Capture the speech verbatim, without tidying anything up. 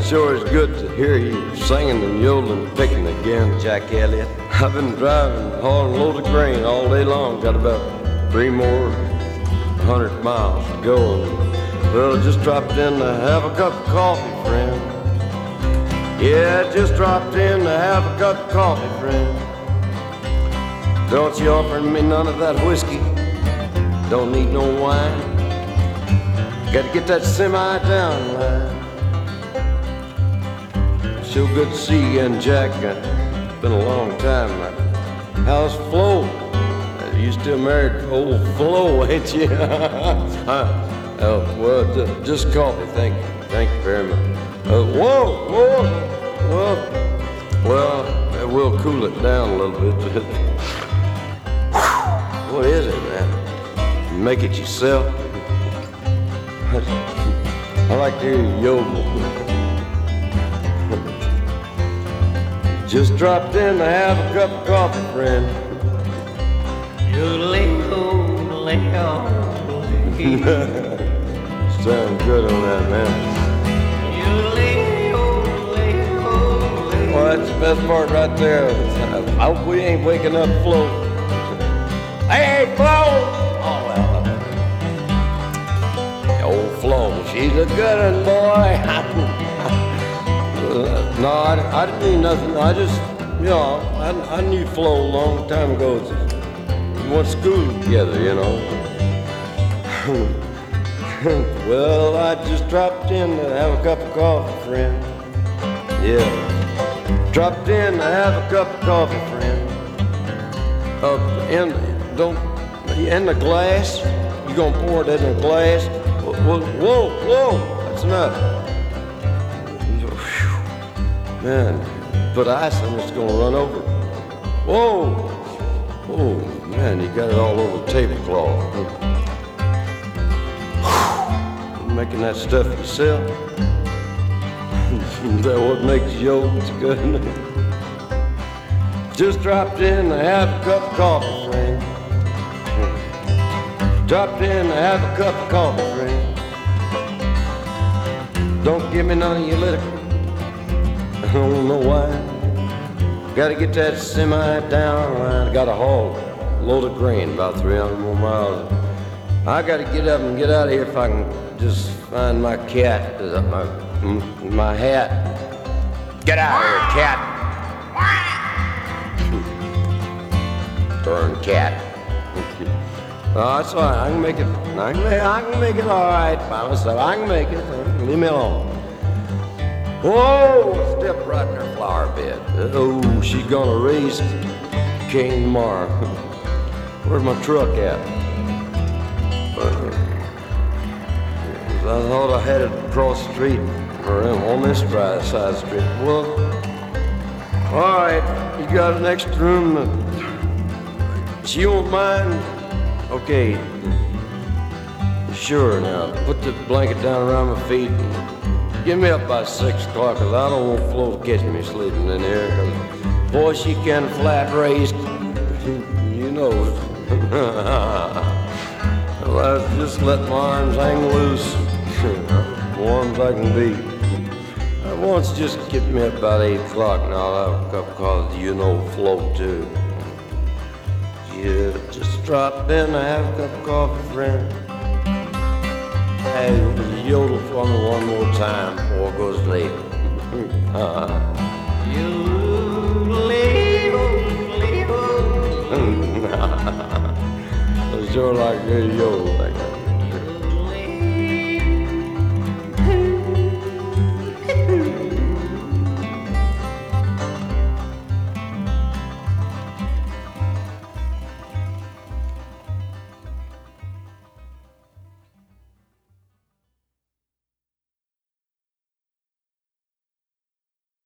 sure is good to hear you singing and yodeling and picking again, Jack Elliott. I've been driving, hauling a load of grain all day long. Got about three more hundred miles to go. And, well, just dropped in to have a cup of coffee, friend. Yeah, just dropped in to have a cup of coffee, friend. Don't you offer me none of that whiskey? Don't need no wine. Got to get that semi down the line. So good to see you again, Jack. It's been a long time. How's Flo? You still married to old Flo, ain't you? Oh, well, just coffee. Thank you. Thank you very much. Uh, whoa, whoa. Well, well, we'll cool it down a little bit. What is it, man? You make it yourself? I like to hear you yodel. Just dropped in to have a cup of coffee, friend. Sounds good on that, man. Well, that's the best part right there. I hope we ain't waking up Flo. Hey, Flo! Oh, well. Old Flo, she's a good one, boy. No, I, I didn't mean nothing. I just, you know, I, I knew Flo a long time ago. We went to school together, you know. Well, I just dropped in to have a cup of coffee, friend. Yeah, dropped in to have a cup of coffee, friend. Uh, in, don't, in the glass. You gonna pour it in the glass? Whoa, whoa, whoa, that's enough. Man, put ice in it, it's gonna run over. Whoa! Oh, man, you got it all over the tablecloth. Making that stuff yourself? Is that what makes yogurt good? Just dropped in to have a cup of coffee, friend. Dropped in to have a cup of coffee, friend. Don't give me none of your liquor. I don't know why. Gotta get that semi down line. I got a haul, a load of grain, about three hundred more miles. I gotta get up and get out of here if I can just find my cat, uh, my, my hat. Get out of here, cat. Darn cat. Oh, that's all right. I can make it. I can make, I can make it all right by myself. I can make it. Leave me alone. Whoa! Step right in her flower bed. Oh, she's gonna raise Cain tomorrow. Where's my truck at? Uh, I thought I had it across the street, or on this side of the street. Well, all right. You got an extra room. She won't mind. Okay. Sure. Now put the blanket down around my feet. Get me up by six o'clock, cause I don't want Flo to catch me sleeping in here. Cause boy, she can flat raised. You know it. Well, I just let my arms hang loose. Warm as I can be. I once just get me up about eight o'clock. Now I'll have a cup of coffee. You know Flo too. Yeah, just drop in to have a cup of coffee, friend. Hey, yodel for me one more time before it goes late. uh-huh. Yodel, yodel. I sure like good yodel.